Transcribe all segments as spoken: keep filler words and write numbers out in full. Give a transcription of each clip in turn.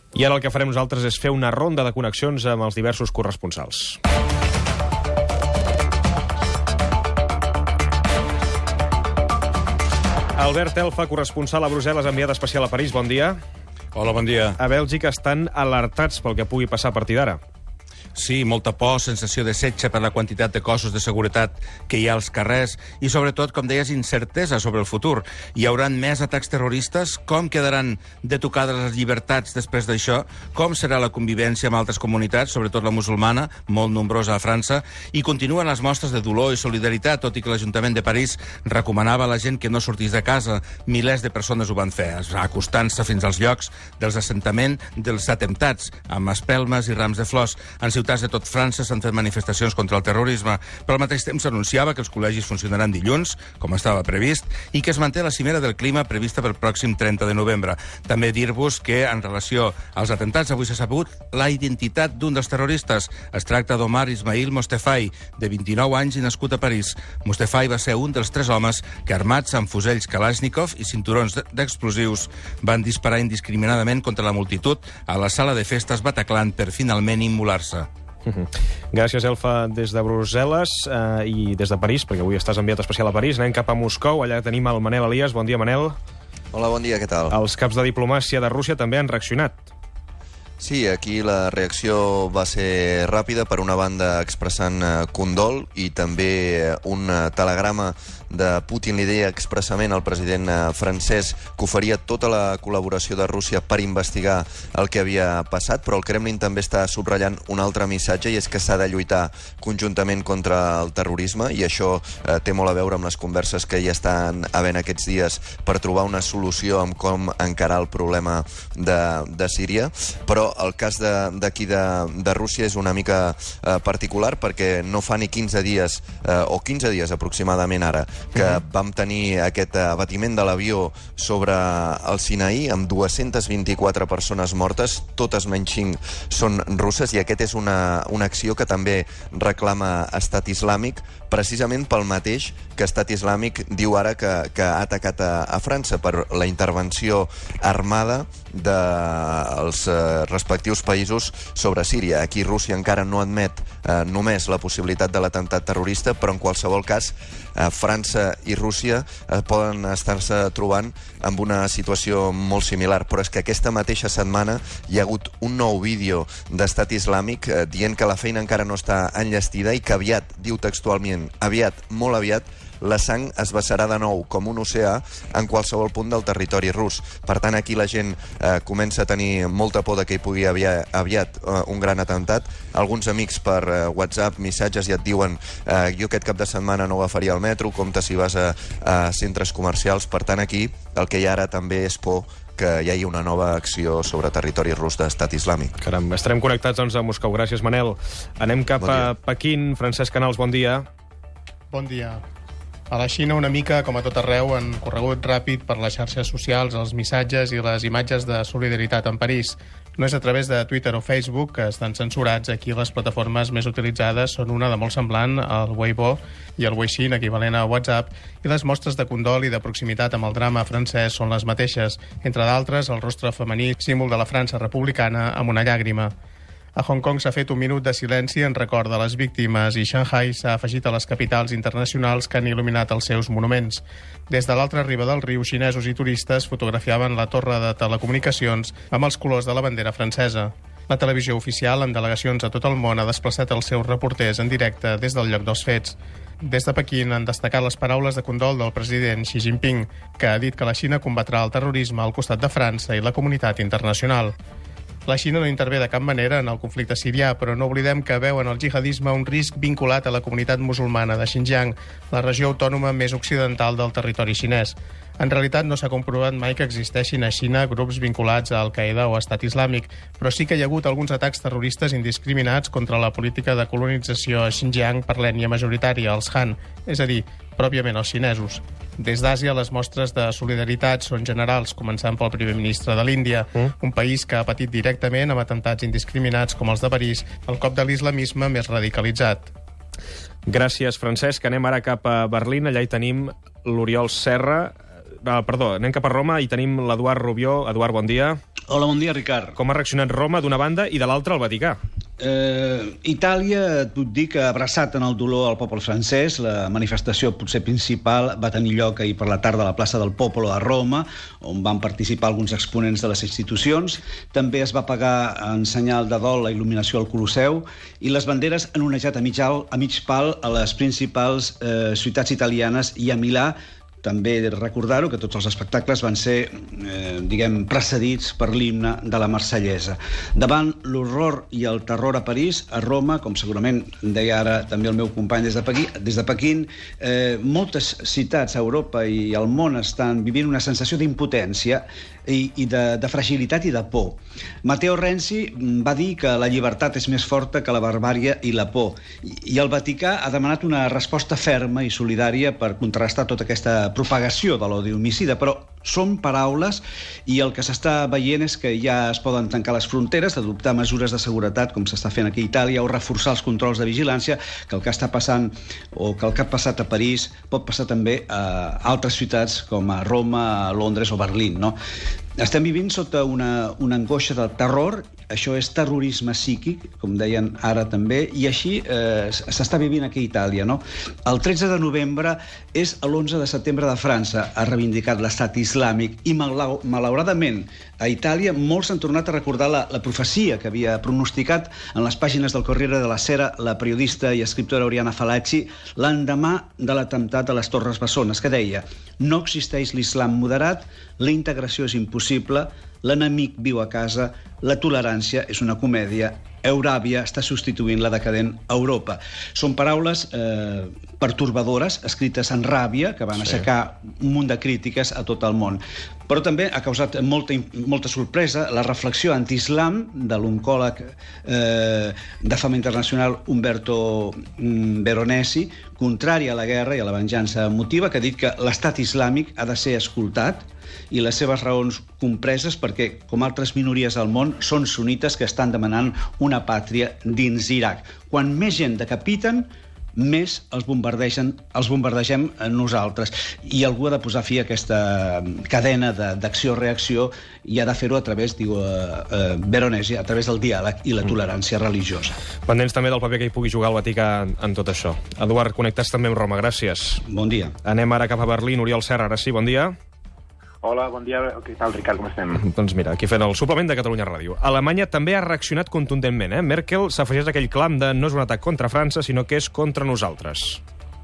I ara el que farem nosaltres és fer una ronda de connexions amb els diversos corresponsals. Albert Elfa, corresponsal a Brussel·les, enviat especial a París. Bon dia. Hola, bon dia. A Bèlgica estan alertats pel que pugui passar a partir d'ara. Sí, molta por, sensació de setge per la quantitat de cossos de seguretat que hi ha als carrers i, sobretot, com deies, incertesa sobre el futur. Hi haurà més atacs terroristes? Com quedaran de tocades les llibertats després d'això? Com serà la convivència amb altres comunitats, sobretot la musulmana, molt nombrosa a França? I continuen les mostres de dolor i solidaritat, tot i que l'Ajuntament de París recomanava a la gent que no sortís de casa. Milers de persones ho van fer, acostant-se fins als llocs dels assentaments dels atemptats, amb espelmes i rams de flors. En ciutats de tot França s'han fet manifestacions contra el terrorisme, però al mateix temps s'anunciava que els col·legis funcionaran dilluns, com estava previst, i que es manté la cimera del clima prevista pel pròxim trenta de novembre. També dir-vos que, en relació als atemptats, avui s'ha sabut la identitat d'un dels terroristes. Es tracta d'Omar Ismail Mostefai, de vint-i-nou anys i nascut a París. Mostefai va ser un dels tres homes que, armats amb fusells Kalashnikov i cinturons d'explosius, van disparar indiscriminadament contra la multitud a la sala de festes Bataclan per finalment immolar-se. Gràcies, Elfa, des de Brussel·les eh, i des de París, perquè avui estàs enviat especial a París. Anem cap a Moscou, allà tenim el Manel Elias. Bon dia, Manel. Hola, bon dia, què tal? Els caps de diplomàcia de Rússia també han reaccionat. Sí, aquí la reacció va ser ràpida, per una banda expressant condol i també un telegrama de Putin li deia expressament al president francès que oferia tota la col·laboració de Rússia per investigar el que havia passat, però el Kremlin també està subratllant un altre missatge, i és que s'ha de lluitar conjuntament contra el terrorisme, i això eh, té molt a veure amb les converses que hi estan havent aquests dies per trobar una solució amb com encarar el problema de, de Síria. Però el cas d'aquí de, de, de Rússia és una mica eh, particular, perquè no fa ni quinze dies, eh, o quinze dies aproximadament ara, que vam tenir aquest abatiment de l'avió sobre el Sinaí amb dues-centes vint-i-quatre persones mortes, totes menys cinc són russes, i aquest és una, una acció que també reclama Estat Islàmic, precisament pel mateix que Estat Islàmic diu ara que, que ha atacat a, a França per la intervenció armada dels eh, respectius països sobre Síria. Aquí Rússia encara no admet eh, només la possibilitat de l'atemptat terrorista, però en qualsevol cas eh, França i Rússia eh, poden estar-se trobant amb una situació molt similar. Però és que aquesta mateixa setmana hi ha hagut un nou vídeo d'Estat Islàmic eh, dient que la feina encara no està enllestida i que aviat, diu textualment, aviat, molt aviat, la sang es vessarà de nou com un oceà en qualsevol punt del territori rus. Per tant, aquí la gent eh, comença a tenir molta por de que hi pugui haver aviat eh, un gran atemptat. Alguns amics per eh, WhatsApp, missatges, ja et diuen eh, jo aquest cap de setmana no agafaria el metro, compte si vas a, a centres comercials. Per tant, aquí el que hi ha ara també és por que hi hagi una nova acció sobre territori rus d'Estat Islàmic. Caram, estarem connectats doncs, a Moscou. Gràcies, Manel. Anem cap bon a Pequín. Francesc Canals, bon dia. Bon dia. A la Xina, una mica, com a tot arreu, han corregut ràpid per les xarxes socials els missatges i les imatges de solidaritat en París. No és a través de Twitter o Facebook, que estan censurats. Aquí les plataformes més utilitzades són una de molt semblant, el Weibo i el Weixin, equivalent a WhatsApp, i les mostres de condol i de proximitat amb el drama francès són les mateixes. Entre d'altres, el rostre femení, símbol de la França republicana, amb una llàgrima. A Hong Kong s'ha fet un minut de silenci en record de les víctimes i Shanghai s'ha afegit a les capitals internacionals que han il·luminat els seus monuments. Des de l'altra riba del riu, xinesos i turistes fotografiaven la torre de telecomunicacions amb els colors de la bandera francesa. La televisió oficial, amb delegacions a tot el món, ha desplaçat els seus reporters en directe des del lloc dels fets. Des de Pequín han destacat les paraules de condol del president Xi Jinping, que ha dit que la Xina combatrà el terrorisme al costat de França i la comunitat internacional. La Xina no intervé de cap manera en el conflicte sirià, però no oblidem que veuen el jihadisme un risc vinculat a la comunitat musulmana de Xinjiang, la regió autònoma més occidental del territori xinès. En realitat no s'ha comprovat mai que existeixin a Xina grups vinculats a Al-Qaeda o a Estat Islàmic, però sí que hi ha hagut alguns atacs terroristes indiscriminats contra la política de colonització a Xinjiang per l'ètnia majoritària, els Han, és a dir, pròpiament els xinesos. Des d'Àsia, les mostres de solidaritat són generals, començant pel primer ministre de l'Índia, mm. un país que ha patit directament amb atemptats indiscriminats com els de París, el cop de l'islamisme més radicalitzat. Gràcies, Francesc. Anem ara cap a Berlín. Allà hi tenim l'Oriol Serra. Ah, perdó, anem cap a Roma i tenim l'Eduard Rubió. Eduard, bon dia. Hola, bon dia, Ricard. Com ha reaccionat Roma d'una banda i de l'altra el Vaticà? Eh, Itàlia, et puc dir que ha abraçat en el dolor al poble francès. La manifestació potser principal va tenir lloc ahir per la tarda a la plaça del Popolo a Roma, on van participar alguns exponents de les institucions. També es va pagar en senyal de dol la il·luminació al Colosseu i les banderes han onejat a mig, alt, a mig pal a les principals eh, ciutats italianes i a Milà. També recordar-ho, que tots els espectacles van ser, eh, diguem, precedits per l'himne de la Marsellesa. Davant l'horror i el terror a París, a Roma, com segurament deia ara també el meu company des de Pequín, des de Pequín eh, moltes ciutats a Europa i al món estan vivint una sensació d'impotència i, i de, de fragilitat i de por. Matteo Renzi va dir que la llibertat és més forta que la barbàrie i la por. I, i el Vaticà ha demanat una resposta ferma i solidària per contrastar tota aquesta propagació de l'odi homicida, però són paraules i el que s'està veient és que ja es poden tancar les fronteres, adoptar mesures de seguretat, com s'està fent aquí a Itàlia, o reforçar els controls de vigilància, que el que està passant o que el que ha passat a París pot passar també a altres ciutats com a Roma, a Londres o Berlín, no? Estem vivint sota una, una angoixa del terror, això és terrorisme psíquic, com deien ara també, i així eh, s'està vivint aquí a Itàlia, no? El tretze de novembre és l'onze de setembre de França, ha reivindicat l'estat islàmic, i malauradament a Itàlia molts han tornat a recordar la, la profecia que havia pronosticat en les pàgines del Corriere della Sera la periodista i escriptora Oriana Fallaci l'endemà de l'atemptat a les Torres Bessones, que deia: no existeix l'islam moderat, la integració és impossible, l'enemic viu a casa, la tolerància és una comèdia, Euràbia està substituint la decadent Europa. Són paraules eh, pertorbadores, escrites en ràbia, que van sí. aixecar un munt de crítiques a tot el món. Però també ha causat molta, molta sorpresa la reflexió anti-islam de l'oncòleg eh, de Fama Internacional Umberto Veronesi, contrari a la guerra i a la venjança emotiva, que ha dit que l'estat islàmic ha de ser escoltat i les seves raons compreses perquè, com altres minories al món, són sunites que estan demanant una pàtria dins Iraq. Quan més gent decapiten, més els bombardegen, els bombardegem nosaltres. I algú ha de posar fi a aquesta cadena d'acció-reacció i ha de fer-ho a través, diu eh, eh, Veronesi, a través del diàleg i la tolerància religiosa. Pendents també del paper que hi pugui jugar el Vaticà en tot això. Eduard, connectats també amb Roma, gràcies. Bon dia. Anem ara cap a Berlín. Oriol Serra, ara sí, bon dia. Hola, bon dia. Què tal, Ricard? Com estem? Doncs mira, aquí fent el suplement de Catalunya Ràdio. Alemanya també ha reaccionat contundentment. Eh? Merkel s'afegeix a aquell clam de no és un atac contra França, sinó que és contra nosaltres.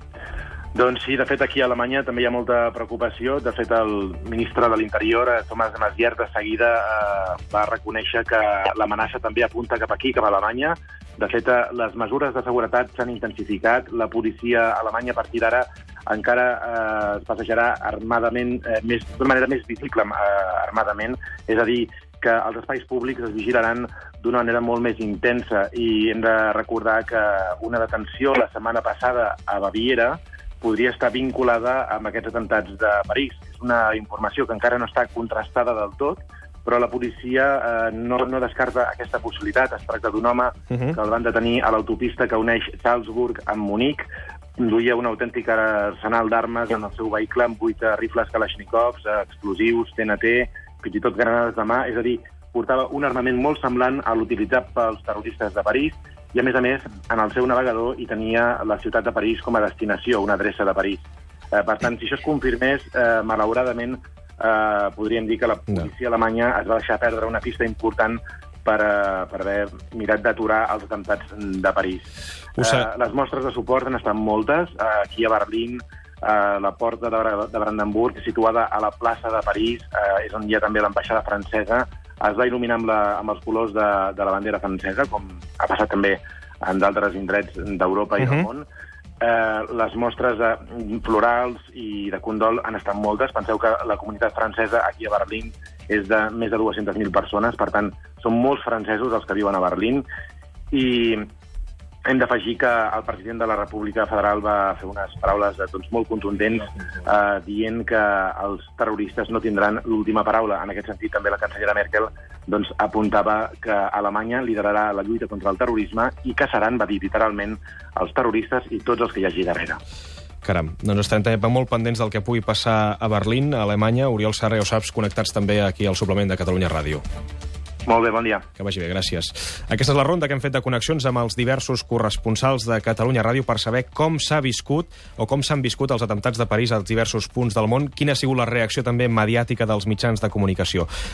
Doncs sí, de fet, aquí a Alemanya també hi ha molta preocupació. De fet, el ministre de l'Interior, Thomas de Maizière, de seguida eh, va reconèixer que l'amenaça també apunta cap aquí, cap a Alemanya. De fet, les mesures de seguretat s'han intensificat. La policia alemanya, a partir d'ara, encara eh, es passejarà armadament, eh, més, d'una manera més visible eh, armadament, és a dir, que els espais públics es vigilaran d'una manera molt més intensa, i hem de recordar que una detenció la setmana passada a Baviera podria estar vinculada amb aquests atemptats de París. És una informació que encara no està contrastada del tot, però la policia eh, no, no descarta aquesta possibilitat. Es tracta d'un home uh -huh. que el van detenir a l'autopista que uneix Salzburg amb Munic. Duia un autèntic arsenal d'armes en el seu vehicle, amb vuit rifles Kalashnikovs, explosius, T N T, fins i tot granades de mà. És a dir, portava un armament molt semblant a l'utilitzat pels terroristes de París, i, a més a més, en el seu navegador hi tenia la ciutat de París com a destinació, una adreça de París. Eh, per tant, si això es confirmés, eh, malauradament, eh, podríem dir que la policia no. alemanya es va deixar perdre una pista important per, uh, per haver mirat d'aturar els atemptats de París. Uh, les mostres de suport han estat moltes. Uh, aquí a Berlín, uh, la porta de, de Brandenburg, situada a la plaça de París, uh, és on hi ha també l'ambaixada francesa, es va il·luminar amb, la, amb els colors de, de la bandera francesa, com ha passat també en d'altres indrets d'Europa i uh-huh. del món. Eh, les mostres eh, florals i de condol han estat moltes. Penseu que la comunitat francesa aquí a Berlín és de més de dues-centes mil persones, per tant, són molts francesos els que viuen a Berlín, i hem d'afegir que el president de la República Federal va fer unes paraules doncs, molt contundents, eh, dient que els terroristes no tindran l'última paraula. En aquest sentit, també la cancellera Merkel doncs, apuntava que Alemanya liderarà la lluita contra el terrorisme i caçaran, va dir literalment, els terroristes i tots els que hi hagi darrere. Caram, doncs estarem també molt pendents del que pugui passar a Berlín, a Alemanya. Oriol Serra, ja ho saps, connectats també aquí al suplement de Catalunya Ràdio. Molt bé, bon dia. Que vagi bé, gràcies. Aquesta és la ronda que hem fet de connexions amb els diversos corresponsals de Catalunya Ràdio per saber com s'ha viscut o com s'han viscut els atemptats de París als diversos punts del món, quina ha sigut la reacció també mediàtica dels mitjans de comunicació.